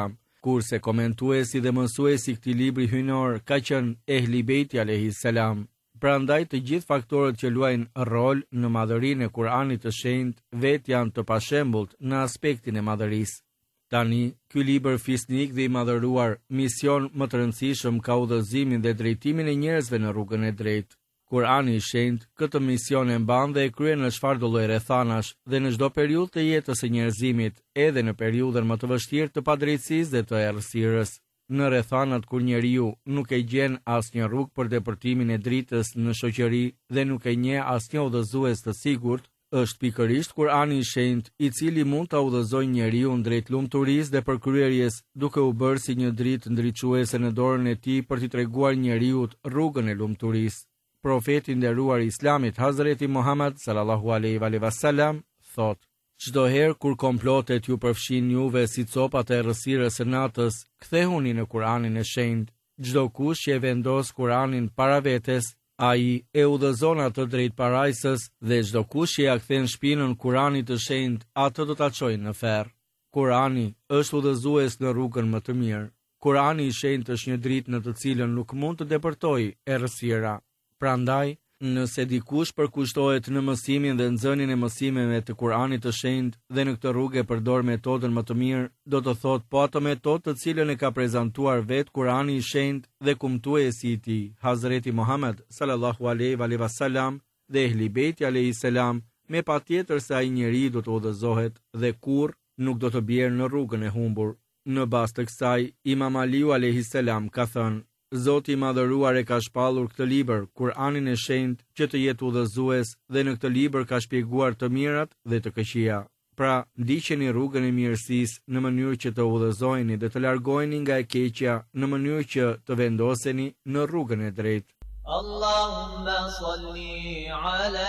kurse komentuesi dhe mësuesi i këtij libri hyjnor ka qenë Ehli Beiti alayhis salam. Prandaj të gjithë faktorët që luajnë rol në madhërinë e Kuranit të shenjtë vetë janë të pashembullt në aspektin e madhërisë. Tani, ky libër fisnik dhe i madhëruar, mision më të rëndësishëm ka udhëzimin dhe drejtimin e njerëzve në rrugën e drejtë. Kurani i shenjtë këtë mision e mban dhe e kryen në çfarëdo lloj rrethanash dhe në çdo periudhë të jetës së njerëzimit, edhe në periudhën më të vështirë të padrejtësisë dhe të errësirës. Në rrethanat kur njeriu nuk e gjen asnjë rrugë për depërtimin e dritës në shoqëri dhe nuk e njeh asnjë udhëzues të sigurt, është pikërisht Kurani i shenjtë i cili mund ta udhëzojë njeriu drejt lumturisë dhe përkryerjes, duke u bërë si një dritë ndriçuese në dorën e tij për t'i treguar njeriu rrugën e lumturisë. Profeti i nderuar i Islamit Hazreti Muhammed sallallahu alaihi wasallam thotë: çdo herë kur komplotet ju përfshin juve si copat e errësirës së natës, kthehuni në Kuranin e shenjtë. Çdo kush që e vendos Kuranin para vetes, ai e udhëzon atë drejt parajsës dhe çdo kush që ja kthen shpinën Kuranit të shenjtë, atë do ta çojë në ferr. Kurani është udhëzues në rrugën më të mirë. Kurani i shenjtë është një dritë në të cilën nuk mund të depërtojë errësira. Prandaj, nëse dikush përkushtohet në mësimin dhe nxënien e mësimeve të Kuranit të shenjtë dhe në këtë rrugë përdor metodën më të mirë, do të thotë po ato metodë të cilën e ka prezantuar vetë Kurani i shenjtë dhe kumtuesi i tij, Hazreti Muhammed sallallahu alaihi wasallam dhe Ehli Beiti alayhis salam, me patjetër se ai njeriu do të udhëzohet dhe kurrë nuk do të bjerë në rrugën e humbur. Në bazë të kësaj, Imam Aliu alayhis salam ka thënë: Zoti i madhëruar e ka shpallur këtë libër, Kur'anin e shenjtë, që të jetë udhëzues dhe në këtë libër ka shpjeguar të mirat dhe të këqija. Pra, ndiqeni rrugën e mirësisë në mënyrë që të udhëzoheni dhe të largoheni nga e keqja në mënyrë që të vendoseni në rrugën e drejtë. Allahumma salli ala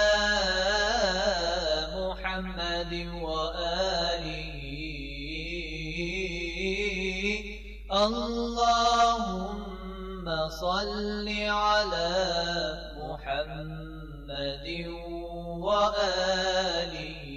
Muhammadin wa alihi. Allahumma salli ala Muhammadin wa alihi.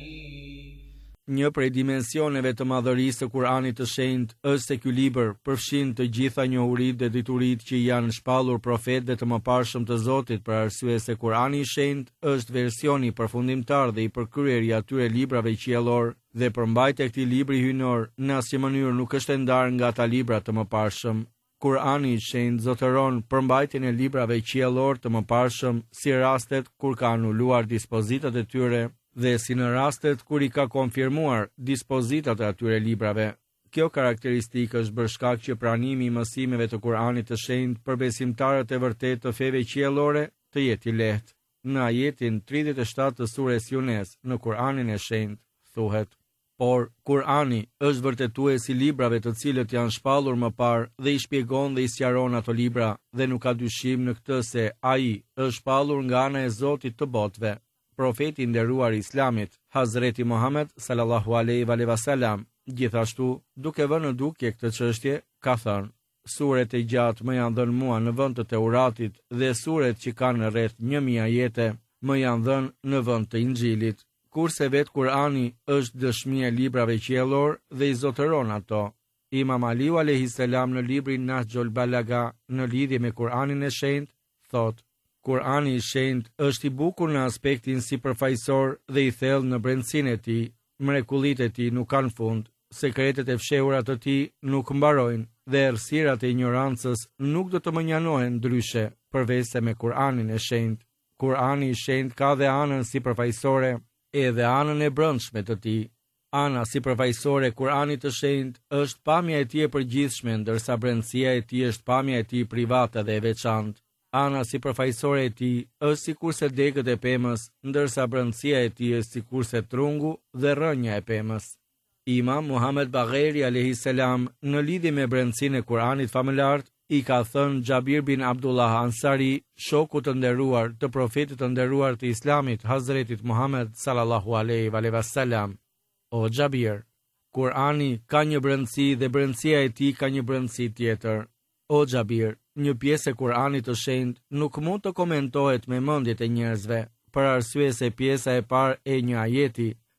Një prej dimensioneve të madhërisë të Kuranit të shenjtë është se ky libër përfshin të gjitha njohuritë dhe dituritë që janë shpallur profetëve të mëparshëm të Zotit, për arsye se Kurani i shenjtë është versioni përfundimtar dhe i përkryer i atyre librave qiellor, dhe përmbajtja e këtij libri hyjnor në asnjë mënyrë nuk është e ndarë nga ata libra të mëparshëm. Kurani i shenjtë zotëron përmbajtjen e librave qiellor të mëparshëm si rastet kur ka anuluar dispozitat e tyre dhe si në rastet kur i ka konfirmuar dispozitat e atyre librave. Kjo karakteristikë është bërë shkak që pranimi i mësimeve të Kuranit të shenjtë për besimtarët e vërtetë të feve qiellore të jetë i lehtë. Në ajetin tridhjetë e shtatë të sures Yunes në Kuranin e shenjtë thuhet: Por Kurani është vërtetues i librave të cilët janë shpallur më parë dhe i shpjegon dhe i sqaron ato libra, dhe nuk ka dyshim në këtë se ai është shpallur nga ana e Zotit të botëve. Profeti i nderuar i Islamit, Hazreti Muhammed sallallahu alaihi wasallam, gjithashtu, duke vënë në dukje këtë çështje, ka thënë: Suret e gjatë më janë dhënë mua në vend të Teuratit dhe suret që kanë rreth një mijë ajete më janë dhënë në vend të Injilit. Kurse vetë Kurani është dëshmi e librave qiellor dhe i zotëron ato. Imam Aliu alayhis salam në librin Nahjul Balagha në lidhje me Kuranin e shenjtë thotë: Kurani i shenjtë është i bukur në aspektin sipërfaqësor dhe i thellë në brendësinë e tij. Mrekullitë e tij nuk kanë fund, sekretet e fshehura të tij nuk mbarojnë dhe errësirat e ignorancës nuk do të mënjanohen ndryshe përveç se me Kuranin e shenjtë. Kurani i shenjtë ka dhe anën sipërfaqësore edhe anën e brendshme të tij. Ana sipërfaqësore e Kuranit të shenjtë është pamja e tij e përgjithshme, ndërsa brendësia e tij është pamja e tij private dhe e veçantë. Ana sipërfaqësore e tij është sikurse degët e pemës, ndërsa brendësia e tij është sikurse trungu dhe rrënja e pemës. Imam Muhammed Bagheri alayhis salam në lidhje me brendësinë e Kuranit famëlart i ka thënë Xhabir bin Abdullah Ansari, shokut të nderuar të profetit të nderuar të Islamit, Hazretit Muhammed sallallahu alaihi wasallam: O Xhabir, Kurani ka një brendësi dhe brendësia e tij ka një brendësi tjetër. O Xhabir, një pjesë e Kuranit të shenjtë nuk mund të komentohet me mendjet e njerëzve, për arsye se pjesa e parë e një ajeti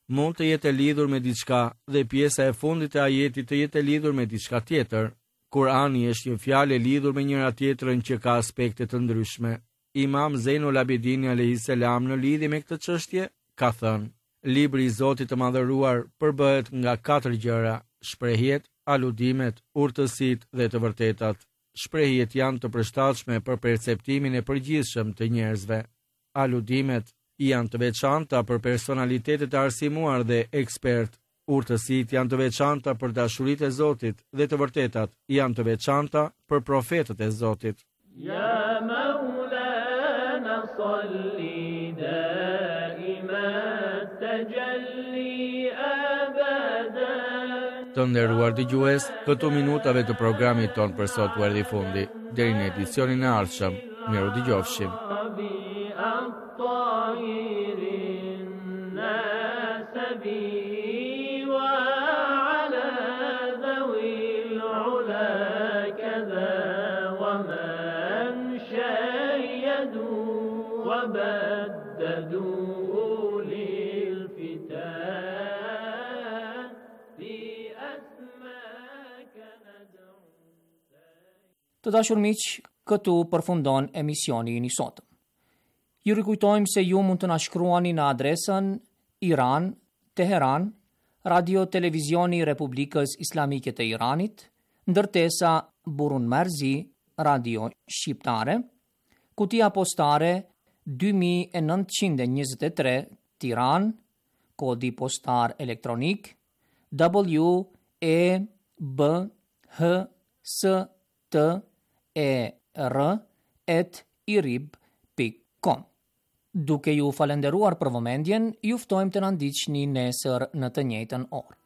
mund të jetë e lidhur me diçka dhe pjesa e fundit e ajetit të jetë e lidhur me diçka tjetër. Kurani është një fjalë e lidhur me njëra tjetrën që ka aspekte të ndryshme. Imam Zejnul Abidini alayhis salam në lidhje me këtë çështje ka thënë: Libri i Zotit të Madhëruar përbëhet nga katër gjëra: shprehjet, aludimet, urtësitë dhe të vërtetat. Shprehjet janë të përshtatshme për perceptimin e përgjithshëm të njerëzve. Aludimet janë të veçanta për personalitetet e arsimuar dhe ekspert. Urtësitë janë të veçanta për dashuritë e Zotit dhe të vërtetat janë të veçanta për profetët e Zotit. Ya Maulana salli daima tajalli abada. Të nderuar dëgjues, këtu minutave të programit ton për sot u erdhi fundi. Deri në edicionin e ardhshëm, miru dëgjofshim. وبددوا للفتاة بأسماك ندعو. Të dashur miq, këtu përfundon emisioni i sotëm. Ju rikujtojmë se ju mund të na shkruani në adresën Iran, Teheran, Radio Televizioni i Republikës Islamike të Iranit, ndërtesa Burun Marzi, Radio Shqiptare, kutia postare dy mijë e nëntëqind e njëzet e tre, Tiranë, kodi postar elektronik W E B H S T E R at irib pikë com. Duke ju falenderuar për vëmendjen, ju ftojmë të na ndiqni nesër në të njëjtën orë.